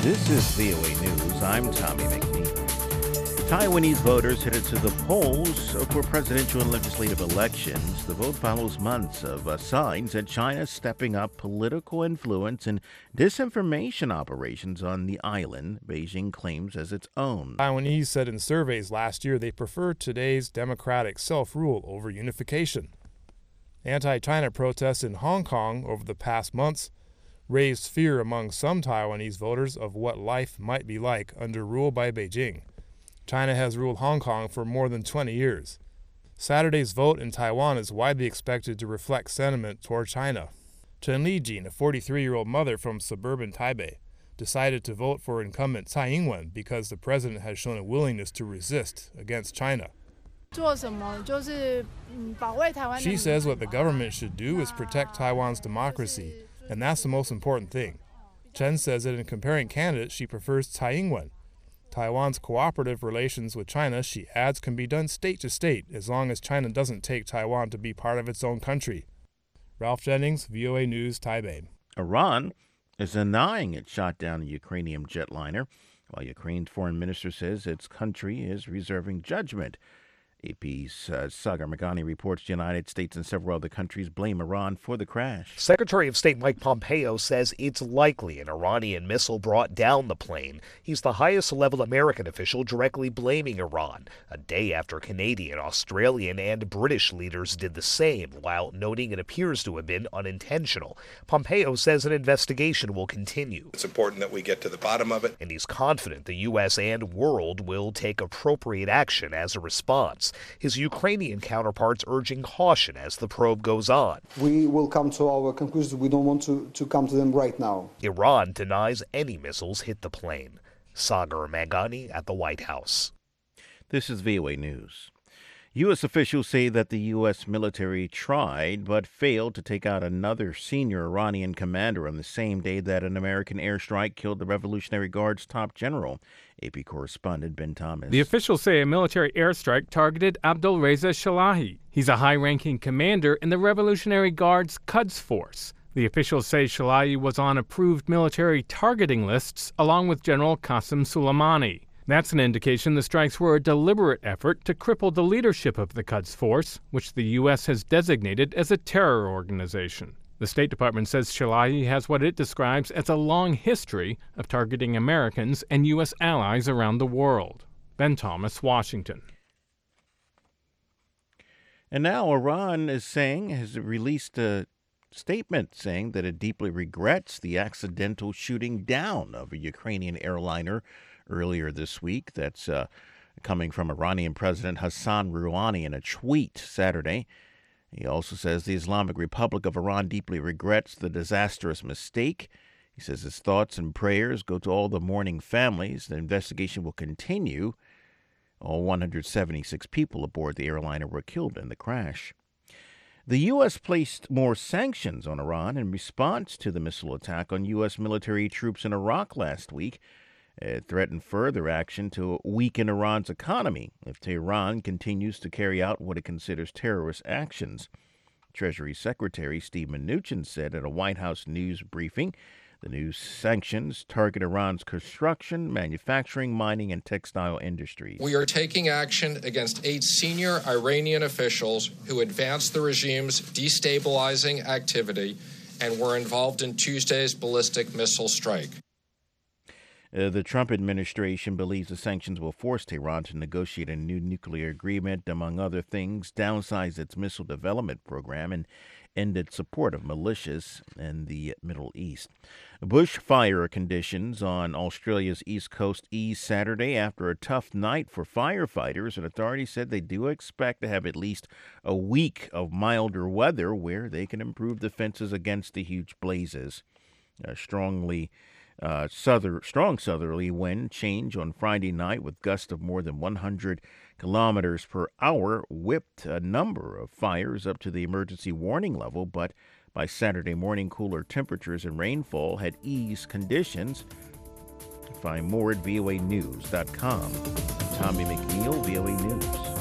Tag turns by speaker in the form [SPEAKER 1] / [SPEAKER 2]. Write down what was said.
[SPEAKER 1] This is VOA News. I'm Tommy McNeil. Taiwanese voters headed to the polls for presidential and legislative elections. The vote follows months of signs that China's stepping up political influence and disinformation operations on the island Beijing claims as its own.
[SPEAKER 2] Taiwanese said in surveys last year they prefer today's democratic self-rule over unification. Anti-China protests in Hong Kong over the past months raised fear among some Taiwanese voters of what life might be like under rule by Beijing. China has ruled Hong Kong for more than 20 years. Saturday's vote in Taiwan is widely expected to reflect sentiment toward China. Chen Lijin, a 43-year-old mother from suburban Taipei, decided to vote for incumbent Tsai Ing-wen because the president has shown a willingness to resist against China. She says what the government should do is protect Taiwan's democracy, and that's the most important thing. Chen says that in comparing candidates, she prefers Tsai Ing-wen. Taiwan's cooperative relations with China, she adds, can be done state to state as long as China doesn't take Taiwan to be part of its own country. Ralph Jennings, VOA News, Taipei.
[SPEAKER 1] Iran is denying it shot down a Ukrainian jetliner, while Ukraine's foreign minister says its country is reserving judgment. AP's Sagar Meghani reports the United States and several other countries blame Iran for the crash.
[SPEAKER 3] Secretary of State Mike Pompeo says it's likely an Iranian missile brought down the plane. He's the highest-level American official directly blaming Iran, a day after Canadian, Australian, and British leaders did the same, while noting it appears to have been unintentional. Pompeo says an investigation will continue.
[SPEAKER 4] It's important that we get to the bottom of it.
[SPEAKER 3] And he's confident the U.S. and world will take appropriate action as a response. His Ukrainian counterparts urging caution as the probe goes on.
[SPEAKER 5] We will come to our conclusions. We don't want to come to them right now.
[SPEAKER 3] Iran denies any missiles hit the plane. Sagar Meghani at the White House.
[SPEAKER 1] This is VOA News. U.S. officials say that the U.S. military tried but failed to take out another senior Iranian commander on the same day that an American airstrike killed the Revolutionary Guard's top general. AP correspondent Ben Thomas.
[SPEAKER 6] The officials say a military airstrike targeted Abdulreza Shalahi. He's a high-ranking commander in the Revolutionary Guard's Quds Force. The officials say Shalahi was on approved military targeting lists along with General Qasem Soleimani. That's an indication the strikes were a deliberate effort to cripple the leadership of the Quds Force, which the U.S. has designated as a terror organization. The State Department says Shalahi has what it describes as a long history of targeting Americans and U.S. allies around the world. Ben Thomas, Washington.
[SPEAKER 1] And now Iran has released a statement saying that it deeply regrets the accidental shooting down of a Ukrainian airliner earlier this week. That's coming from Iranian President Hassan Rouhani in a tweet Saturday. He also says the Islamic Republic of Iran deeply regrets the disastrous mistake. He says his thoughts and prayers go to all the mourning families. The investigation will continue. All 176 people aboard the airliner were killed in the crash. The U.S. placed more sanctions on Iran in response to the missile attack on U.S. military troops in Iraq last week. It threatened further action to weaken Iran's economy if Tehran continues to carry out what it considers terrorist actions. Treasury Secretary Steve Mnuchin said at a White House news briefing the new sanctions target Iran's construction, manufacturing, mining, and textile industries.
[SPEAKER 7] We are taking action against 8 senior Iranian officials who advanced the regime's destabilizing activity and were involved in Tuesday's ballistic missile strike.
[SPEAKER 1] The Trump administration believes the sanctions will force Tehran to negotiate a new nuclear agreement, among other things, downsize its missile development program, and end its support of militias in the Middle East. Bushfire conditions on Australia's east coast eased Saturday after a tough night for firefighters, and authorities said they do expect to have at least a week of milder weather where they can improve defenses against the huge blazes. Strong southerly wind change on Friday night with gusts of more than 100 kilometers per hour whipped a number of fires up to the emergency warning level, but by Saturday morning, cooler temperatures and rainfall had eased conditions. Find more at voanews.com. Tommy McNeil, VOA News.